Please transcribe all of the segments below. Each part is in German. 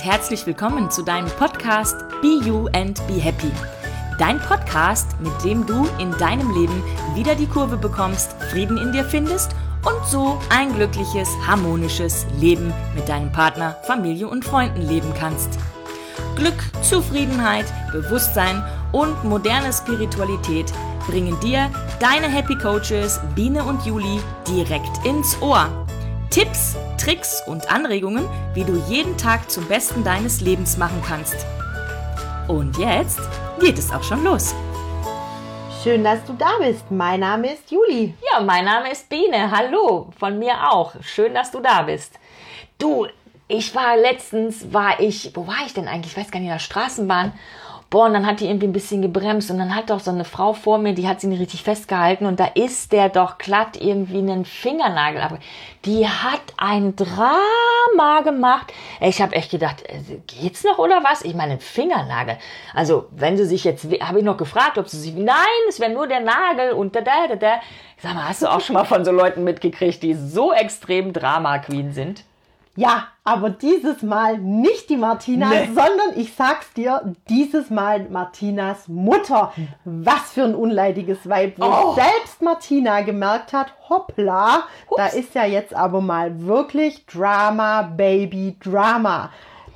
herzlich willkommen zu deinem Podcast Be You and Be Happy. Dein Podcast, mit dem du in deinem Leben wieder die Kurve bekommst, Frieden in dir findest und so ein glückliches, harmonisches Leben mit deinem Partner, Familie und Freunden leben kannst. Glück, Zufriedenheit, Bewusstsein und moderne Spiritualität bringen dir deine Happy Coaches Biene und Juli direkt ins Ohr. Tipps, Tricks und Anregungen, wie du jeden Tag zum Besten deines Lebens machen kannst. Und jetzt geht es auch schon los. Schön, dass du da bist. Mein Name ist Juli. Ja, mein Name ist Biene. Hallo, von mir auch. Schön, dass du da bist. Du, wo war ich denn eigentlich? Ich weiß gar nicht, in der Straßenbahn. Boah, und dann hat die irgendwie ein bisschen gebremst und dann hat doch so eine Frau vor mir, die hat sie nicht richtig festgehalten und da ist der doch glatt irgendwie einen Fingernagel. Aber die hat ein Drama gemacht. Ich habe echt gedacht, geht's noch oder was? Ich meine, ein Fingernagel. Also, wenn sie sich jetzt, habe ich noch gefragt, ob sie sich, nein, es wäre nur der Nagel und da. Sag mal, hast du auch schon mal von so Leuten mitgekriegt, die so extrem Drama-Queen sind? Ja, aber dieses Mal nicht die Martina, sondern ich sag's dir, dieses Mal Martinas Mutter. Was für ein unleidiges Weib, wo selbst Martina gemerkt hat, hoppla, da ist ja jetzt aber mal wirklich Drama, Baby, Drama.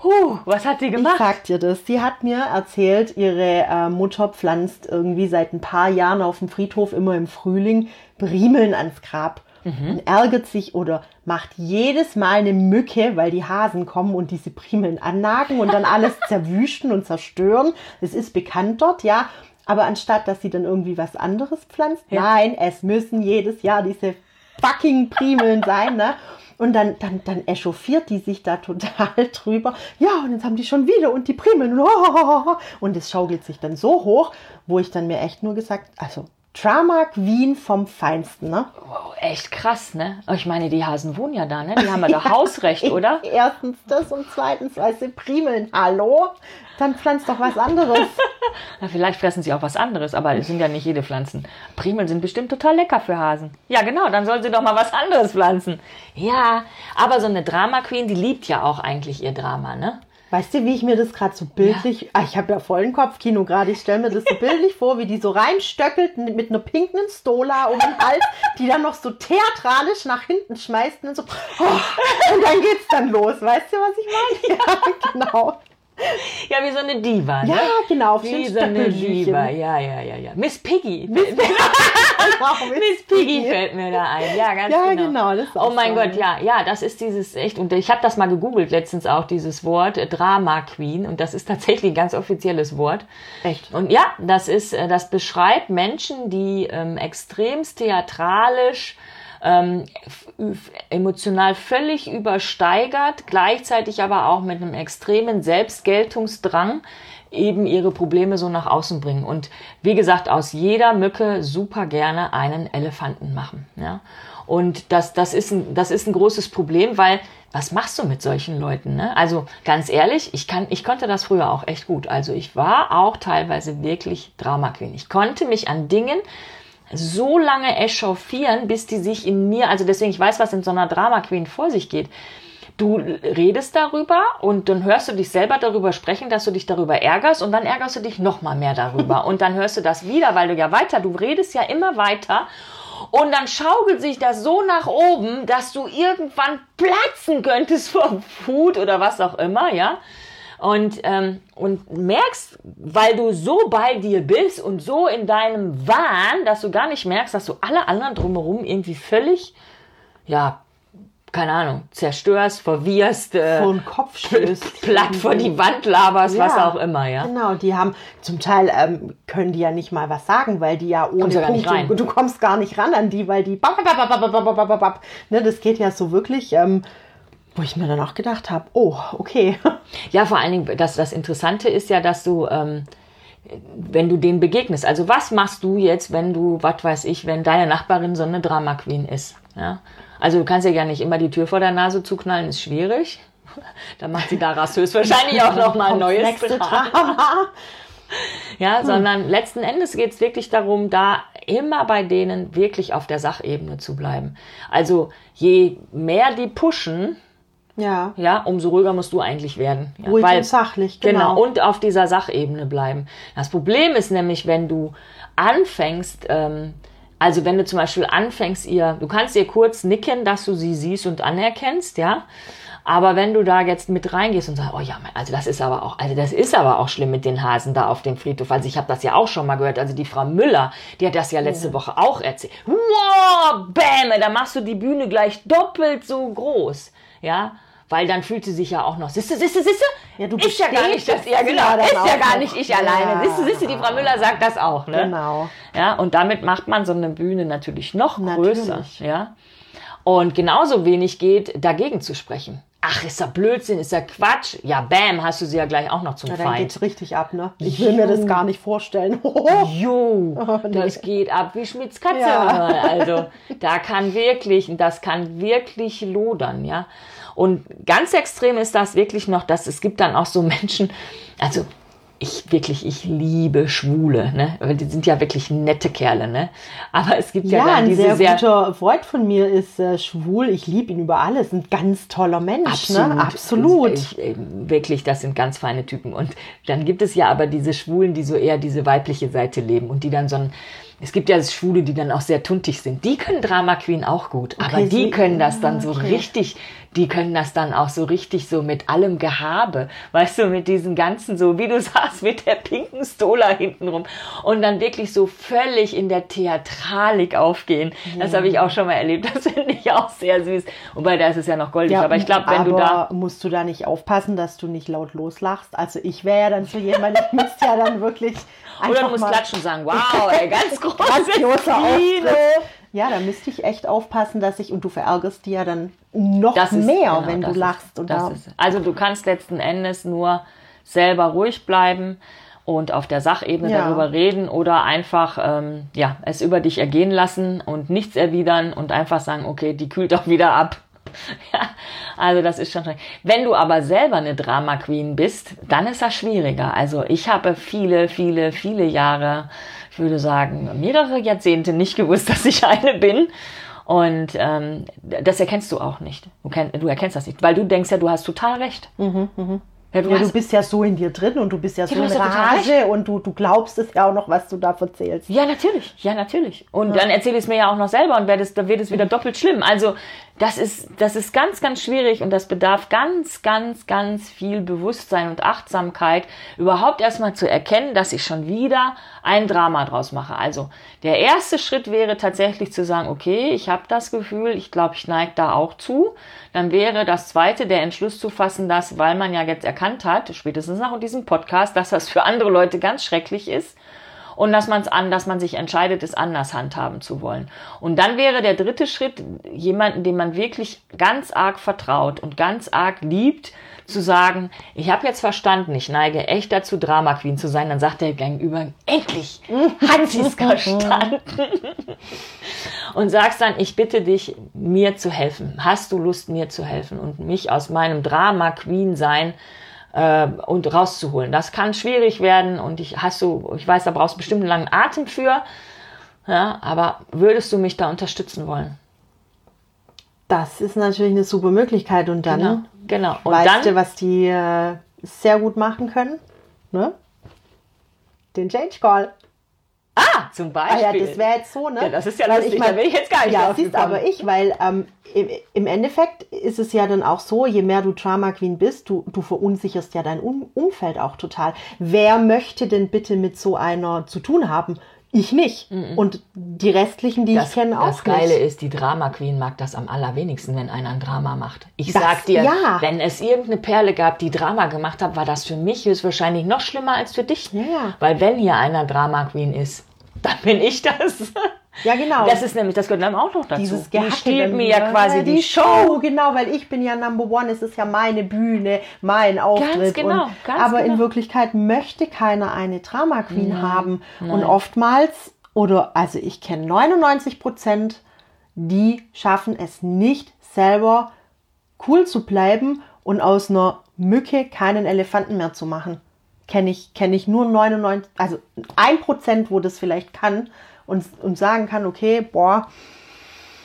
Was hat sie gemacht? Ich sag dir das. Sie hat mir erzählt, ihre Mutter pflanzt irgendwie seit ein paar Jahren auf dem Friedhof immer im Frühling Primeln ans Grab. Und ärgert sich oder macht jedes Mal eine Mücke, weil die Hasen kommen und diese Primeln annagen und dann alles zerwüsten und zerstören. Es ist bekannt dort, ja. Aber anstatt, dass sie dann irgendwie was anderes pflanzt, nein, es müssen jedes Jahr diese fucking Primeln sein, ne? Und dann echauffiert die sich da total drüber. Ja, und jetzt haben die schon wieder und die Primeln. Und es schaukelt sich dann so hoch, wo ich dann mir echt nur gesagt, also Drama Queen vom Feinsten, ne? Wow, echt krass, ne? Ich meine, die Hasen wohnen ja da, ne? Die haben ja da Hausrecht, oder? Erstens das und zweitens, weil sie Primeln. Hallo? Dann pflanzt doch was anderes. Na, vielleicht fressen sie auch was anderes, aber es sind ja nicht jede Pflanzen. Primeln sind bestimmt total lecker für Hasen. Ja, genau, dann soll sie doch mal was anderes pflanzen. Ja, aber so eine Drama Queen, die liebt ja auch eigentlich ihr Drama, ne? Weißt du, wie ich mir das gerade so bildlich, ich habe ja vollen Kopfkino gerade, ich stelle mir das so bildlich vor, wie die so reinstöckelt mit einer pinken Stola um den Hals, die dann noch so theatralisch nach hinten schmeißt und so, und dann geht's dann los. Weißt du, was ich meine? Ja, genau. Ja, wie so eine Diva, ne? Ja, genau. Wie so eine Diva, ja. Miss Piggy. Miss Piggy fällt mir da ein. Ja, ganz genau. Ja, genau. Das ist auch oh mein Gott, ja, das ist dieses echt, und ich habe das mal gegoogelt letztens auch, dieses Wort Drama Queen, und das ist tatsächlich ein ganz offizielles Wort. Echt? Und ja, das beschreibt Menschen, die extremst theatralisch, emotional völlig übersteigert, gleichzeitig aber auch mit einem extremen Selbstgeltungsdrang eben ihre Probleme so nach außen bringen. Und wie gesagt, aus jeder Mücke super gerne einen Elefanten machen. Ja? Und das ist ein großes Problem, weil was machst du mit solchen Leuten? Ne? Also ganz ehrlich, ich konnte das früher auch echt gut. Also ich war auch teilweise wirklich Drama Queen. Ich konnte mich an Dingen so lange echauffieren, bis die sich in mir, also deswegen, ich weiß, was in so einer Drama Queen vor sich geht. Du redest darüber und dann hörst du dich selber darüber sprechen, dass du dich darüber ärgerst und dann ärgerst du dich noch mal mehr darüber und dann hörst du das wieder, weil du redest ja immer weiter und dann schaukelt sich das so nach oben, dass du irgendwann platzen könntest vor Wut oder was auch immer, ja. Und merkst, weil du so bei dir bist und so in deinem Wahn, dass du gar nicht merkst, dass du alle anderen drumherum irgendwie völlig, keine Ahnung, zerstörst, verwirrst, vor den Kopf stößt, platt vor die Wand laberst, was auch immer, ja. Genau, die haben, zum Teil können die ja nicht mal was sagen, weil die ja ohne Punkte, du kommst gar nicht ran an die, weil die ne, das geht ja so wirklich, wo ich mir dann auch gedacht habe, oh, okay. Ja, vor allen Dingen, das Interessante ist ja, dass du, wenn du denen begegnest, also was machst du jetzt, wenn wenn deine Nachbarin so eine Drama Queen ist, ja? Also du kannst ja gar nicht immer die Tür vor der Nase zuknallen, ist schwierig. Dann macht sie daraus höchstwahrscheinlich auch noch mal ein neues Drama. Ja, sondern letzten Endes geht es wirklich darum, da immer bei denen wirklich auf der Sachebene zu bleiben. Also je mehr die pushen, Ja. Ja, umso ruhiger musst du eigentlich werden. Ja, Ruhig und sachlich, genau. Und auf dieser Sachebene bleiben. Das Problem ist nämlich, wenn du anfängst, also wenn du zum Beispiel anfängst, du kannst ihr kurz nicken, dass du sie siehst und anerkennst, ja. Aber wenn du da jetzt mit reingehst und sagst, oh ja, das ist aber auch schlimm mit den Hasen da auf dem Friedhof. Also ich habe das ja auch schon mal gehört. Also die Frau Müller, die hat das ja letzte Woche auch erzählt. Wow, bäm, da machst du die Bühne gleich doppelt so groß, ja. Weil dann fühlt sie sich ja auch noch, siehste? Ja, du ist ja gar nicht das, ja genau, ist ja gar nicht ich alleine. Siehste, die Frau Müller sagt das auch, ne? Genau. Ja, und damit macht man so eine Bühne natürlich noch größer, ja. Und genauso wenig geht, dagegen zu sprechen. Ach, ist ja Blödsinn, ist ja Quatsch. Ja, bam, hast du sie ja gleich auch noch zum Dann Feind. geht's richtig ab, ne? Ich will mir das gar nicht vorstellen. Das geht ab wie Schmitz Katze. Ja. Also, das kann wirklich lodern, ja. Und ganz extrem ist das wirklich noch, dass es gibt dann auch so Menschen, also ich liebe Schwule, ne? Weil die sind ja wirklich nette Kerle, ne? Aber es gibt ja dann diese ein sehr guter Freund von mir ist schwul. Ich liebe ihn über alles. Ein ganz toller Mensch, absolut, ne? Absolut. Wirklich, das sind ganz feine Typen. Und dann gibt es ja aber diese Schwulen, die so eher diese weibliche Seite leben und die dann es gibt ja Schwule, die dann auch sehr tuntig sind. Die können Drama Queen auch gut, aber die können das dann so richtig, die können das dann auch so richtig so mit allem Gehabe, weißt du, mit diesen ganzen so, wie du sagst, mit der pinken Stola hintenrum und dann wirklich so völlig in der Theatralik aufgehen. Das habe ich auch schon mal erlebt, das finde ich auch sehr süß. Wobei, da ist es ja noch goldig, aber ich glaube, wenn du da... musst du da nicht aufpassen, dass du nicht laut loslachst? Also ich wäre ja dann so jemand, ich müsste ja dann wirklich... Oder du musst klatschen und sagen, wow, ey, ganz grandioser Auftritt. Ja, da müsste ich echt aufpassen, und du verärgerst die ja dann noch mehr, wenn du lachst. Also du kannst letzten Endes nur selber ruhig bleiben und auf der Sachebene darüber reden oder einfach es über dich ergehen lassen und nichts erwidern und einfach sagen, okay, die kühlt auch wieder ab. Ja, also das ist schon schwierig. Wenn du aber selber eine Drama Queen bist, dann ist das schwieriger. Also ich habe viele, viele, viele Jahre, ich würde sagen, mehrere Jahrzehnte nicht gewusst, dass ich eine bin. Und das erkennst du auch nicht. Du erkennst das nicht, weil du denkst ja, du hast total recht. Ja, du bist ja so in dir drin und du bist ja so in Rage und du glaubst es ja auch noch, was du da erzählst. Ja, natürlich. Und dann erzähle ich es mir ja auch noch selber und dann wird es wieder doppelt schlimm. Also das ist ganz, ganz schwierig und das bedarf ganz, ganz, ganz viel Bewusstsein und Achtsamkeit, überhaupt erstmal zu erkennen, dass ich schon wieder ein Drama draus mache. Also der erste Schritt wäre tatsächlich zu sagen, okay, ich habe das Gefühl, ich glaube, ich neige da auch zu. Dann wäre das zweite, der Entschluss zu fassen, dass, weil man ja jetzt erkannt hat, spätestens nach diesem Podcast, dass das für andere Leute ganz schrecklich ist und dass man sich entscheidet, es anders handhaben zu wollen. Und dann wäre der dritte Schritt, jemanden, dem man wirklich ganz arg vertraut und ganz arg liebt, zu sagen, ich habe jetzt verstanden, ich neige echt dazu, Drama Queen zu sein. Dann sagt der Gegenüber, endlich hat sie es verstanden. Und sagst dann, ich bitte dich, mir zu helfen. Hast du Lust, mir zu helfen und mich aus meinem Drama Queen sein und rauszuholen? Das kann schwierig werden und ich weiß, da brauchst du bestimmt einen langen Atem für. Ja, aber würdest du mich da unterstützen wollen? Das ist natürlich eine super Möglichkeit und dann genau. Und weißt du, was die sehr gut machen können? Ne? Den Change Call. Zum Beispiel. Ah ja, das wäre jetzt so, ne? Ja, das ist ja lustig, da will ich jetzt gar nicht drauf siehst aber weil im Endeffekt ist es ja dann auch so, je mehr du Drama Queen bist, du verunsicherst ja dein Umfeld auch total. Wer möchte denn bitte mit so einer zu tun haben? Ich nicht. Und die restlichen, die ich kenne, auch nicht. Das Geile ist, die Drama Queen mag das am allerwenigsten, wenn einer ein Drama macht. Ich sag dir, wenn es irgendeine Perle gab, die Drama gemacht hat, war das für mich höchstwahrscheinlich noch schlimmer als für dich. Ja. Weil wenn hier einer Drama Queen ist, dann bin ich das. Ja, genau. Das gehört dann auch noch dazu. Dieses die stiehlt mir ja quasi die Show. Genau, weil ich bin ja Number One. Es ist ja meine Bühne, mein Auftritt. Aber in Wirklichkeit möchte keiner eine Drama Queen haben. Nein. Und oftmals, also ich kenne 99%, die schaffen es nicht selber cool zu bleiben und aus einer Mücke keinen Elefanten mehr zu machen. Kenne ich nur 99, also 1%, wo das vielleicht kann und sagen kann, okay,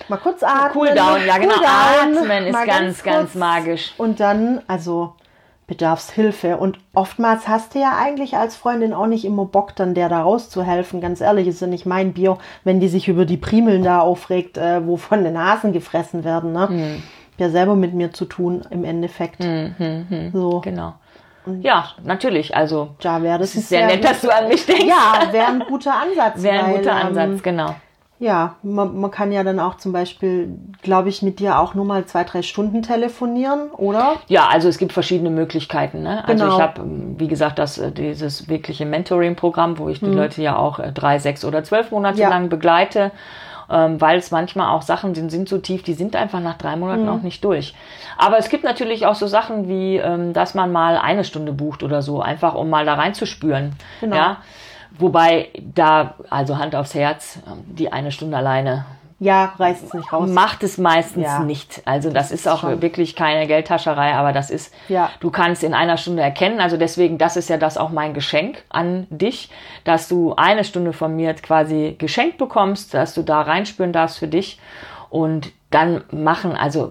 Mal kurz atmen. Cooldown, ja genau. Cooldown, Atmen ist mal ganz, ganz kurz. magisch. Und dann, also Bedarfshilfe. Und oftmals hast du ja eigentlich als Freundin auch nicht immer Bock, dann der da rauszuhelfen. Ganz ehrlich, ist ja nicht mein Bier, wenn die sich über die Primeln da aufregt, wo von den Hasen gefressen werden. Ne? Ja, selber mit mir zu tun im Endeffekt. So. Genau. Ja, natürlich. Also, Ja, wäre das es ist sehr nett, dass du an mich denkst. Ja, wäre ein guter Ansatz. Wäre ein weil, guter Ansatz, genau. Ja, man kann ja dann auch zum Beispiel, glaube ich, mit dir auch nur mal 2-3 Stunden telefonieren, oder? Ja, also es gibt verschiedene Möglichkeiten. Ne? Also Genau. ich habe, wie gesagt, dieses wirkliche Mentoring-Programm, wo ich die Leute ja auch 3, 6 oder 12 Monate Ja. lang begleite, weil es manchmal auch Sachen sind so tief, die sind einfach nach 3 Monaten auch nicht durch. Aber es gibt natürlich auch so Sachen wie, dass man mal 1 Stunde bucht oder so, einfach um mal da reinzuspüren. Genau. Ja? Wobei da, also Hand aufs Herz, die 1 Stunde alleine Ja, reißt es nicht raus. macht es meistens Ja. nicht. Also das ist auch schon. wirklich keine Geldtascherei, aber das ist, Ja. du kannst in 1 Stunde erkennen, also deswegen, das ist ja das auch mein Geschenk an dich, dass du 1 Stunde von mir quasi geschenkt bekommst, dass du da reinspüren darfst für dich und dann machen, also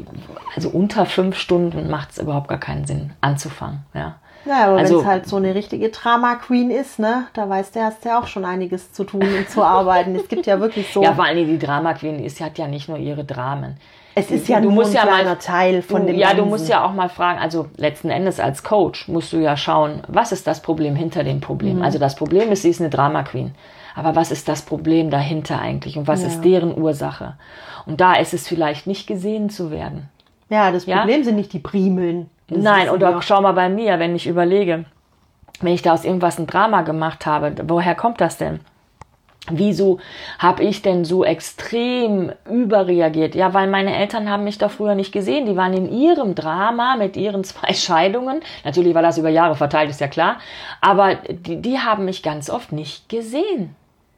unter 5 Stunden macht es überhaupt gar keinen Sinn anzufangen, ja. Ja, aber Also- wenn es halt so eine richtige Drama-Queen ist, ne, da weißt du, hast du ja auch schon einiges zu tun und zu arbeiten. Es gibt ja wirklich so, Ja, vor allem die Drama Queen hat ja nicht nur ihre Dramen. es ist ja du nur musst ein ja mal- kleiner Teil von dem Ja, du Ganzen. musst ja auch mal fragen, also letzten Endes als Coach musst du ja schauen, was ist das Problem hinter dem Problem? Also das Problem ist, sie ist eine Drama Queen. Aber was ist das Problem dahinter eigentlich und was ist deren Ursache? Und da ist es vielleicht nicht gesehen zu werden. Ja, das Ja? Problem sind nicht die Primeln. Das Nein, wissen und wir. auch schau mal bei mir, wenn ich überlege, wenn ich da aus irgendwas ein Drama gemacht habe, woher kommt das denn? Wieso habe ich denn so extrem überreagiert? Ja, weil meine Eltern haben mich doch früher nicht gesehen. Die waren in ihrem Drama mit ihren 2 Scheidungen. Natürlich war das über Jahre verteilt, ist ja klar. Aber die haben mich ganz oft nicht gesehen.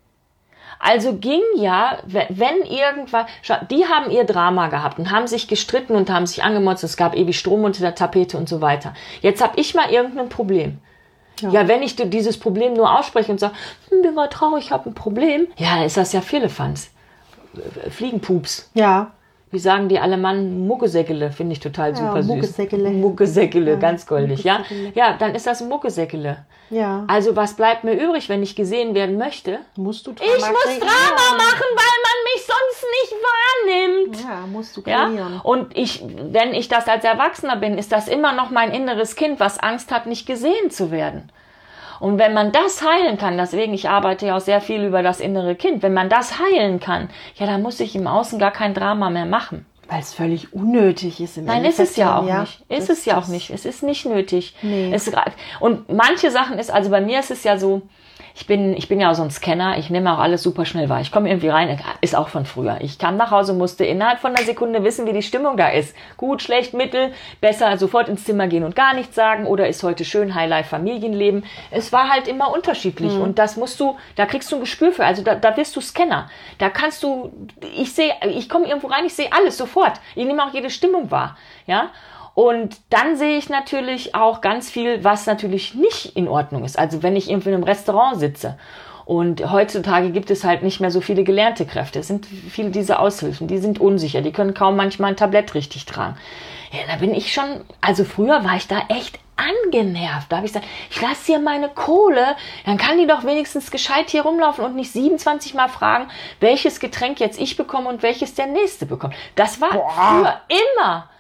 Also ging ja, wenn irgendwas, die haben ihr Drama gehabt und haben sich gestritten und haben sich angemotzt, es gab ewig Strom unter der Tapete und so weiter. Jetzt habe ich mal irgendein Problem. Ja, wenn ich dieses Problem nur ausspreche und sage, bin mal traurig, ich habe ein Problem, ja, dann ist das ja Firlefanz. Fliegenpups. Ja, Wie sagen die Alemannen? Muckesäckele, finde ich total super süß. Muckesäckele. Muckesäckele, ganz goldig, ja. Muckesäckele. Ja, dann ist das ein Muckesäckele. ja. Also was bleibt mir übrig, wenn ich gesehen werden möchte? Musst du Ich muss kreieren. Drama machen, weil man mich sonst nicht wahrnimmt. Ja, musst du Ja? kreieren. Und wenn ich das als Erwachsener bin, ist das immer noch mein inneres Kind, was Angst hat, nicht gesehen zu werden. Und wenn man das heilen kann, deswegen, ich arbeite ja auch sehr viel über das innere Kind, wenn man das heilen kann, ja, dann muss ich im Außen gar kein Drama mehr machen. Weil es völlig unnötig ist im Nein, ist Endeffekt. es ja auch dann, nicht. Ist es ja auch nicht. Es ist nicht nötig. Nee. Und manche Sachen ist, also bei mir ist es ja so, ich bin ja auch so ein Scanner, ich nehme auch alles super schnell wahr. Ich komme irgendwie rein, ist auch von früher. Ich kam nach Hause, musste innerhalb von einer Sekunde wissen, wie die Stimmung da ist. Gut, schlecht, mittel, besser sofort ins Zimmer gehen und gar nichts sagen oder ist heute schön, Highlife, Familienleben. Es war halt immer unterschiedlich und das da kriegst du ein Gespür für. Also da wirst du Scanner. Da kannst du, ich komme irgendwo rein, ich sehe alles sofort. Ich nehme auch jede Stimmung wahr. Ja. Und dann sehe ich natürlich auch ganz viel, was natürlich nicht in Ordnung ist. Also wenn ich irgendwie in einem Restaurant sitze und heutzutage gibt es halt nicht mehr so viele gelernte Kräfte. Es sind viele diese Aushilfen, die sind unsicher, die können kaum manchmal ein Tablett richtig tragen. Ja, da bin ich schon, also früher war ich da echt angenervt. Da habe ich gesagt, ich lasse hier meine Kohle, dann kann die doch wenigstens gescheit hier rumlaufen und nicht 27 Mal fragen, welches Getränk jetzt ich bekomme und welches der Nächste bekommt. Das war früher immer.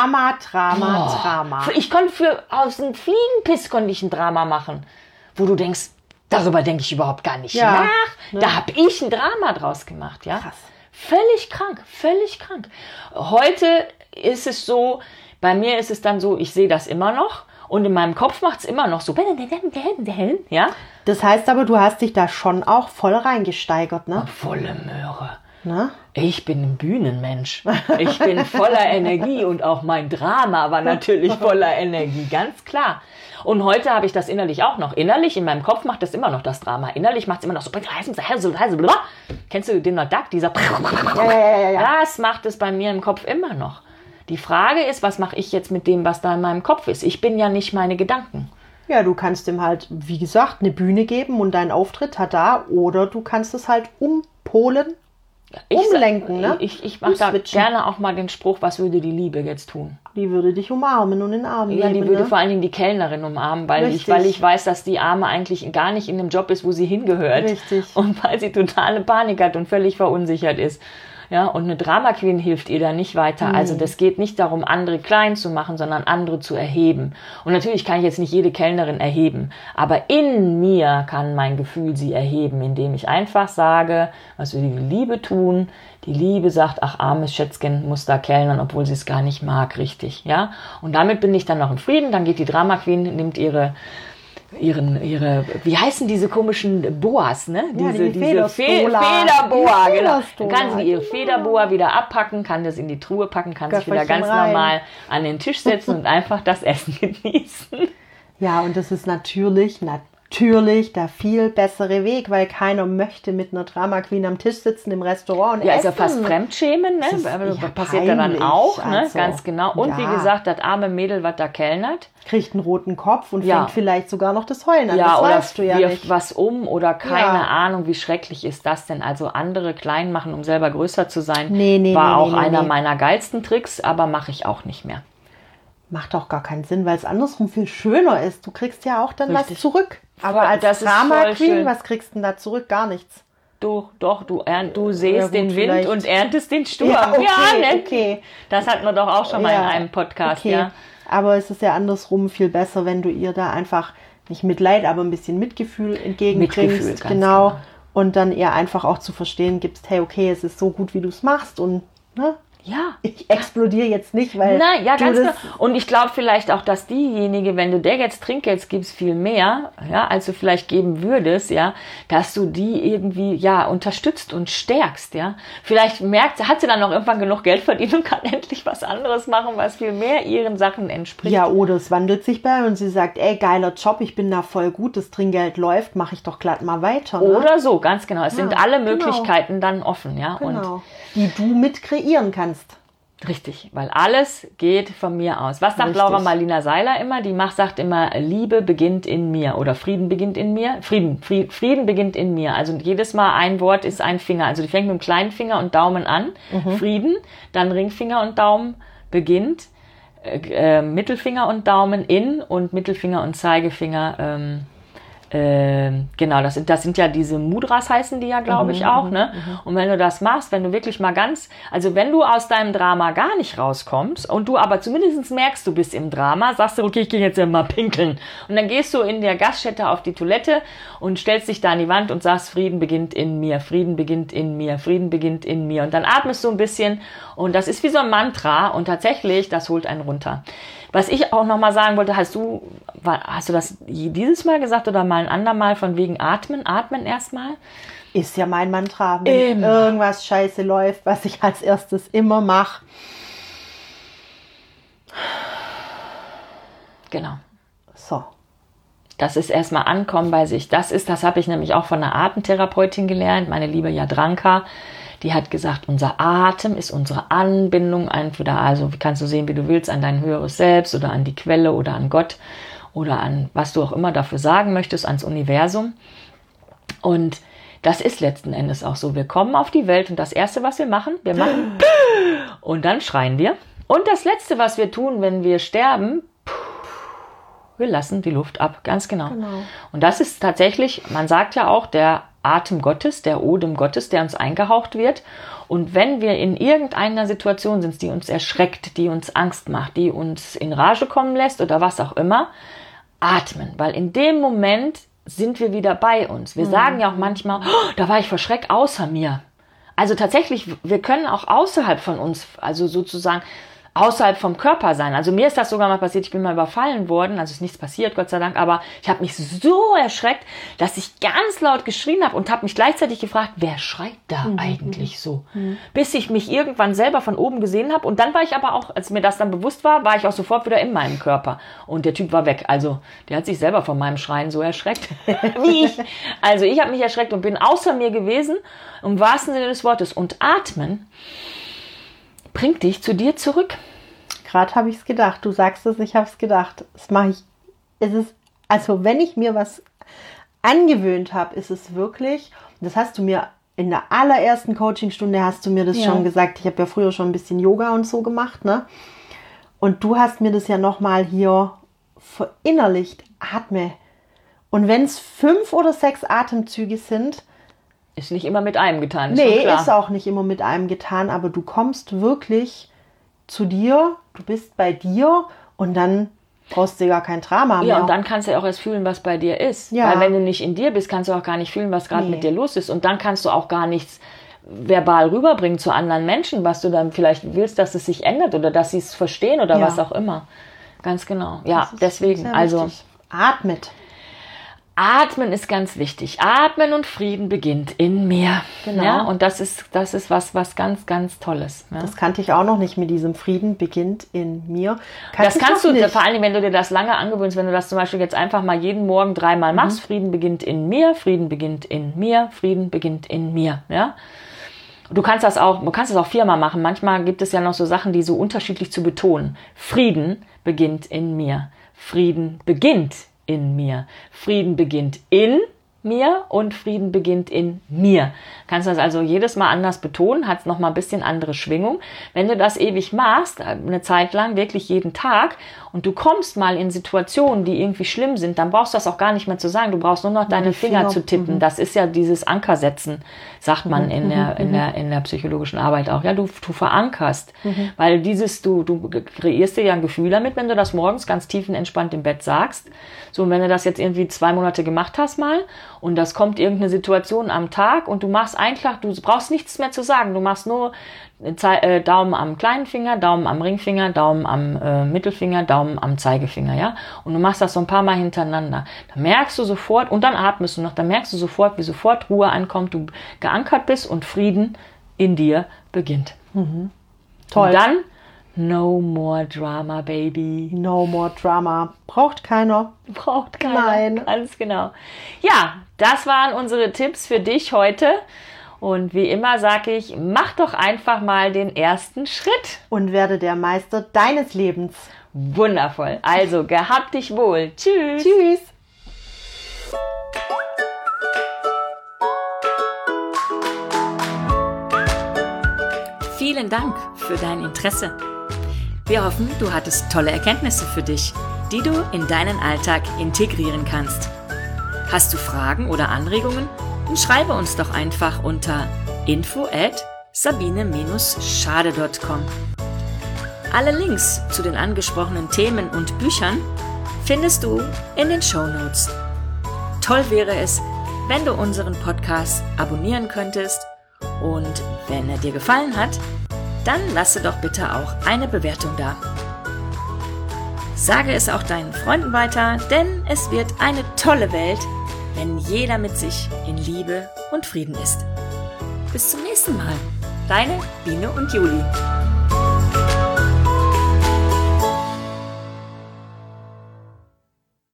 Drama. Ich konnte aus einem Fliegenpiss konnte ich ein Drama machen, wo du denkst, darüber denke ich überhaupt gar nicht Ja, nach. ne? Da habe ich ein Drama draus gemacht, ja. Krass. Völlig krank, völlig krank. Heute ist es so, bei mir ist es dann so, ich sehe das immer noch und in meinem Kopf macht es immer noch so, ja. Das heißt aber, du hast dich da schon auch voll reingesteigert, ne? Volle Möhre. ne? Ich bin ein Bühnenmensch. Ich bin voller Energie und auch mein Drama war natürlich voller Energie, ganz klar. Und heute habe ich das innerlich auch noch. Innerlich, in meinem Kopf macht das immer noch das Drama. Innerlich macht es immer noch so. Kennst du den Duck? Dieser. Ja. Das macht es bei mir im Kopf immer noch. Die Frage ist, was mache ich jetzt mit dem, was da in meinem Kopf ist? Ich bin ja nicht meine Gedanken. Ja, du kannst ihm halt, wie gesagt, eine Bühne geben und dein Auftritt hat da. Oder du kannst es halt umpolen umlenken, ne? Ich mache da gerne auch mal den Spruch, was würde die Liebe jetzt tun? Die würde dich umarmen und in den Arm nehmen. Ja, die würde ne? vor allen Dingen die Kellnerin umarmen, weil ich weiß, dass die Arme eigentlich gar nicht in dem Job ist, wo sie hingehört. Richtig. Und weil sie totale Panik hat und völlig verunsichert ist. Ja, und eine Drama Queen hilft ihr da nicht weiter. Also das geht nicht darum, andere klein zu machen, sondern andere zu erheben. Und natürlich kann ich jetzt nicht jede Kellnerin erheben, aber in mir kann mein Gefühl sie erheben, indem ich einfach sage, was würde die Liebe tun? Die Liebe sagt, ach, armes Schätzchen muss da kellnern, obwohl sie es gar nicht mag, richtig. Ja, und damit bin ich dann noch im Frieden. Dann geht die Drama Queen, nimmt ihre, wie heißen diese komischen Boas, ne? Ja, diese Federboa, genau. Dann kann sie ihre Federboa wieder abpacken, kann das in die Truhe packen, kann sich wieder ganz normal an den Tisch setzen und einfach das Essen genießen. Ja, und das ist natürlich der viel bessere Weg, weil keiner möchte mit einer Drama Queen am Tisch sitzen im Restaurant und ja, essen. ist ja fast Fremdschämen, ne? Das passiert ja dann auch, ne? Also, ganz genau. Und wie gesagt, das arme Mädel, was da kellnert, kriegt einen roten Kopf und fängt vielleicht sogar noch das Heulen an. Ja, das oder weißt du ja wirft nicht. was um oder keine Ahnung, wie schrecklich ist das denn? Also andere klein machen, um selber größer zu sein, war auch einer meiner geilsten Tricks, aber mache ich auch nicht mehr. Macht auch gar keinen Sinn, weil es andersrum viel schöner ist. Du kriegst ja auch dann was zurück. Aber als das Drama Queen, was kriegst du denn da zurück? Gar nichts. Du sähst den Wind vielleicht. Und erntest den Sturm. Ja, okay, okay. Das hatten wir doch auch schon mal in einem Podcast. Okay. Ja. Aber es ist ja andersrum viel besser, wenn du ihr da einfach nicht Mitleid, aber ein bisschen Mitgefühl entgegenbringst. Genau. Und dann ihr einfach auch zu verstehen gibst, hey, okay, es ist so gut, wie du es machst und ne? Ja. Ich explodiere jetzt nicht, weil nein, ja, ganz genau. Und ich glaube vielleicht auch, dass diejenige, wenn du der jetzt Trinkgeld gibst, viel mehr, ja, als du vielleicht geben würdest, ja, dass du die irgendwie, ja, unterstützt und stärkst, ja. Vielleicht hat sie dann auch irgendwann genug Geld verdient und kann endlich was anderes machen, was viel mehr ihren Sachen entspricht. Ja, oder es wandelt sich bei und sie sagt, ey, geiler Job, ich bin da voll gut, das Trinkgeld läuft, mache ich doch glatt mal weiter. Ne? Oder so, ganz genau. Es sind alle Möglichkeiten dann offen, ja. Genau. Und die du mit kreieren kannst. Richtig, weil alles geht von mir aus. Was sagt Laura Marlina Seiler immer? Die sagt immer, Liebe beginnt in mir oder Frieden beginnt in mir. Frieden beginnt in mir. Also jedes Mal ein Wort ist ein Finger. Also die fängt mit dem kleinen Finger und Daumen an. Frieden, dann Ringfinger und Daumen beginnt. Mittelfinger und Daumen in und Mittelfinger und Zeigefinger genau, das sind ja diese Mudras, heißen die ja, glaube ich, auch, ne? Und wenn du das machst, wenn du wirklich mal also wenn du aus deinem Drama gar nicht rauskommst und du aber zumindest merkst, du bist im Drama, sagst du, okay, ich gehe jetzt mal pinkeln. Und dann gehst du in der Gaststätte auf die Toilette und stellst dich da an die Wand und sagst, Frieden beginnt in mir, Frieden beginnt in mir, Frieden beginnt in mir. Und dann atmest du ein bisschen und das ist wie so ein Mantra und tatsächlich, das holt einen runter. Was ich auch noch mal sagen wollte, hast du das dieses Mal gesagt oder mal ein andermal von wegen Atmen? Atmen erstmal? Ist ja mein Mantra. Wenn irgendwas scheiße läuft, was ich als erstes immer mache. Genau. So. Das ist erstmal ankommen bei sich. Das habe ich nämlich auch von einer Atemtherapeutin gelernt, meine liebe Jadranka. Die hat gesagt, unser Atem ist unsere Anbindung entweder, also wie kannst du sehen, wie du willst, an dein höheres Selbst oder an die Quelle oder an Gott oder an was du auch immer dafür sagen möchtest, ans Universum. Und das ist letzten Endes auch so. Wir kommen auf die Welt und das Erste, was wir machen und dann schreien wir. Und das Letzte, was wir tun, wenn wir sterben, wir lassen die Luft ab, ganz genau. Und das ist tatsächlich, man sagt ja auch, der Atem Gottes, der Odem Gottes, der uns eingehaucht wird. Und wenn wir in irgendeiner Situation sind, die uns erschreckt, die uns Angst macht, die uns in Rage kommen lässt oder was auch immer, atmen. Weil in dem Moment sind wir wieder bei uns. Wir sagen ja auch manchmal, oh, da war ich vor Schreck außer mir. Also tatsächlich, wir können auch außerhalb von uns, also sozusagen außerhalb vom Körper sein. Also mir ist das sogar mal passiert, ich bin mal überfallen worden, also ist nichts passiert, Gott sei Dank, aber ich habe mich so erschreckt, dass ich ganz laut geschrien habe und habe mich gleichzeitig gefragt, wer schreit da eigentlich so? Bis ich mich irgendwann selber von oben gesehen habe und dann war ich aber auch, als mir das dann bewusst war, war ich auch sofort wieder in meinem Körper und der Typ war weg. Also der hat sich selber von meinem Schreien so erschreckt, wie ich. Also ich habe mich erschreckt und bin außer mir gewesen, im wahrsten Sinne des Wortes. Und atmen bringt dich zu dir zurück. Gerade habe ich es gedacht. Du sagst es, ich habe es gedacht. Das mache ich. Also wenn ich mir was angewöhnt habe, ist es wirklich, das hast du mir in der allerersten Coachingstunde hast du mir das schon gesagt. Ich habe ja früher schon ein bisschen Yoga und so gemacht, ne? Und du hast mir das ja nochmal hier verinnerlicht. Atme. Und wenn es 5 oder 6 Atemzüge sind, ist nicht immer mit einem getan. Nee, ist auch nicht immer mit einem getan, aber du kommst wirklich zu dir, du bist bei dir und dann brauchst du gar kein Drama mehr. Ja, und dann kannst du ja auch erst fühlen, was bei dir ist. Ja. Weil wenn du nicht in dir bist, kannst du auch gar nicht fühlen, was gerade mit dir los ist. Und dann kannst du auch gar nichts verbal rüberbringen zu anderen Menschen, was du dann vielleicht willst, dass es sich ändert oder dass sie es verstehen oder was auch immer. Ganz genau. Ja, deswegen, also atmet. Atmen ist ganz wichtig. Atmen und Frieden beginnt in mir. Genau. Ja, und das ist was ganz, ganz Tolles. Ja. Das kannte ich auch noch nicht mit diesem Frieden beginnt in mir. Das kannst du, vor allem, wenn du dir das lange angewöhnst, wenn du das zum Beispiel jetzt einfach mal jeden Morgen 3-mal machst. Frieden beginnt in mir, Frieden beginnt in mir, Frieden beginnt in mir. Ja. Du kannst das auch 4-mal machen. Manchmal gibt es ja noch so Sachen, die so unterschiedlich zu betonen. Frieden beginnt in mir. Frieden beginnt in mir. Frieden beginnt in mir und Frieden beginnt in mir. Kannst du das also jedes Mal anders betonen, hat noch mal ein bisschen andere Schwingung. Wenn du das ewig machst, eine Zeit lang, wirklich jeden Tag, und du kommst mal in Situationen, die irgendwie schlimm sind, dann brauchst du das auch gar nicht mehr zu sagen. Du brauchst nur noch deine Finger zu tippen. Das ist ja dieses Ankersetzen, sagt man in der psychologischen Arbeit auch. Ja, du verankerst. Weil du kreierst dir ja ein Gefühl damit, wenn du das morgens ganz tiefenentspannt im Bett sagst. So, und wenn du das jetzt irgendwie 2 Monate gemacht hast mal und das kommt irgendeine Situation am Tag und du machst einfach, du brauchst nichts mehr zu sagen. Du machst nur Daumen am kleinen Finger, Daumen am Ringfinger, Daumen am Mittelfinger, Daumen am Zeigefinger, ja. Und du machst das so ein paar Mal hintereinander. Dann merkst du sofort, und dann atmest du noch, dann merkst du sofort, wie sofort Ruhe ankommt, du geankert bist und Frieden in dir beginnt. Toll. Und dann no more drama, baby. No more drama. Braucht keiner. Braucht keiner. Nein. Ganz genau. Ja, das waren unsere Tipps für dich heute. Und wie immer sage ich, mach doch einfach mal den ersten Schritt. Und werde der Meister deines Lebens. Wundervoll. Also, gehabt dich wohl. Tschüss. Tschüss. Vielen Dank für dein Interesse. Wir hoffen, du hattest tolle Erkenntnisse für dich, die du in deinen Alltag integrieren kannst. Hast du Fragen oder Anregungen? Dann schreibe uns doch einfach unter info@sabine-schade.com. Alle Links zu den angesprochenen Themen und Büchern findest du in den Shownotes. Toll wäre es, wenn du unseren Podcast abonnieren könntest, und wenn er dir gefallen hat, dann lasse doch bitte auch eine Bewertung da. Sage es auch deinen Freunden weiter, denn es wird eine tolle Welt, wenn jeder mit sich in Liebe und Frieden ist. Bis zum nächsten Mal. Deine Biene und Juli.